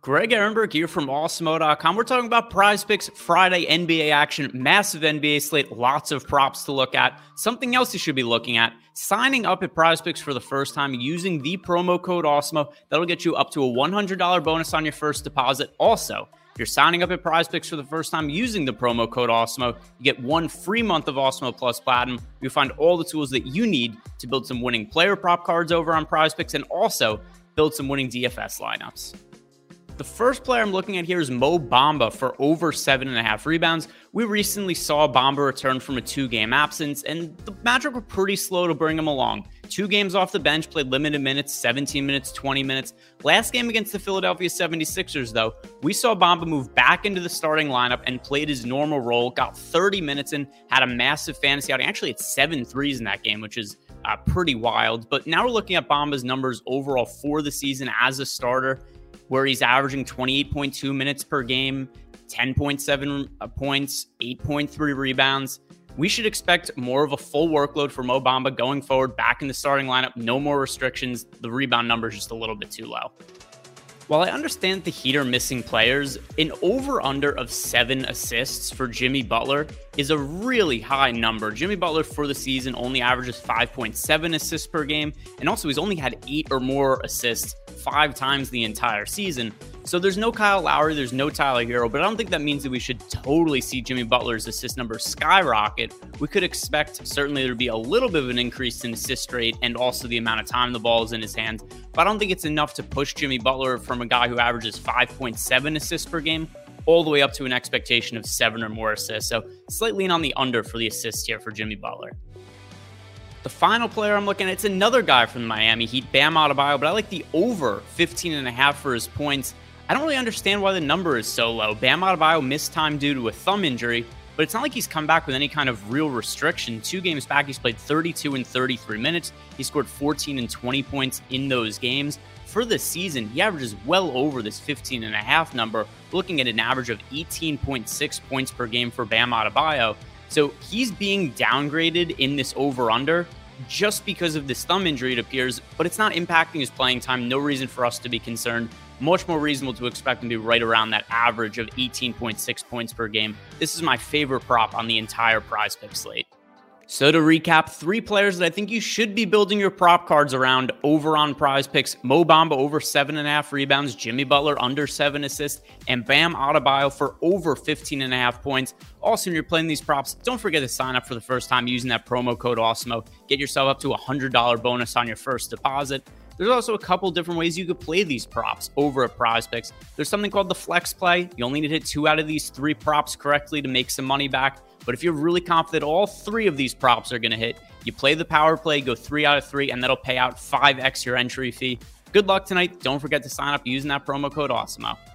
Greg Ehrenberg here from Awesemo.com. We're talking about Prize Picks Friday NBA action, massive NBA slate, lots of props to look at. Something else you should be looking at, signing up at Prize Picks for the first time using the promo code Awesemo. That'll get you up to a $100 bonus on your first deposit. Also, if you're signing up at Prize Picks for the first time using the promo code Awesemo, you get 1 free month of Awesemo Plus Platinum. You'll find all the tools that you need to build some winning player prop cards over on Prize Picks and also build some winning DFS lineups. The first player I'm looking at here is Mo Bamba for over 7.5 rebounds. We recently saw Bamba return from a 2-game absence, and the Magic were pretty slow to bring him along. 2 games off the bench, played limited minutes, 17 minutes, 20 minutes. Last game against the Philadelphia 76ers, though, we saw Bamba move back into the starting lineup and played his normal role, got 30 minutes in, had a massive fantasy outing. Actually, had 7 threes in that game, which is pretty wild. But now we're looking at Bamba's numbers overall for the season as a starter, where he's averaging 28.2 minutes per game, 10.7 points, 8.3 rebounds. We should expect more of a full workload for Mo Bamba going forward, back in the starting lineup, no more restrictions. The rebound number is just a little bit too low. While I understand the Heat are missing players, an over-under of 7 assists for Jimmy Butler is a really high number. Jimmy Butler for the season only averages 5.7 assists per game, and also he's only had 8 or more assists 5 times the entire season. So there's no Kyle Lowry, there's no Tyler Hero, but I don't think that means that we should totally see Jimmy Butler's assist number skyrocket. We could expect certainly there'd be a little bit of an increase in assist rate and also the amount of time the ball is in his hands, but I don't think it's enough to push Jimmy Butler from a guy who averages 5.7 assists per game all the way up to an expectation of 7 or more assists. So slightly in on the under for the assists here for Jimmy Butler. The final player I'm looking at, it's another guy from the Miami Heat, Bam Adebayo, but I like the over 15.5 for his points. I don't really understand why the number is so low. Bam Adebayo missed time due to a thumb injury, but it's not like he's come back with any kind of real restriction. 2 games back, he's played 32 and 33 minutes. He scored 14 and 20 points in those games. For the season, he averages well over this 15.5 number, looking at an average of 18.6 points per game for Bam Adebayo. So he's being downgraded in this over-under just because of this thumb injury, it appears, but it's not impacting his playing time. No reason for us to be concerned. Much more reasonable to expect him to be right around that average of 18.6 points per game. This is my favorite prop on the entire Prize Pick slate. So to recap, 3 players that I think you should be building your prop cards around over on Prize Picks: Mo Bamba over 7.5 rebounds, Jimmy Butler under 7 assists, and Bam Adebayo for over 15.5 points. Also, when you're playing these props, don't forget to sign up for the first time using that promo code Awesemo. Get yourself up to a $100 bonus on your first deposit. There's also a couple different ways you could play these props over at Prize Picks. There's something called the Flex Play. You only need to hit 2 out of these 3 props correctly to make some money back. But if you're really confident all 3 of these props are going to hit, you play the Power Play, go 3 out of 3, and that'll pay out 5x your entry fee. Good luck tonight. Don't forget to sign up using that promo code Awesemo.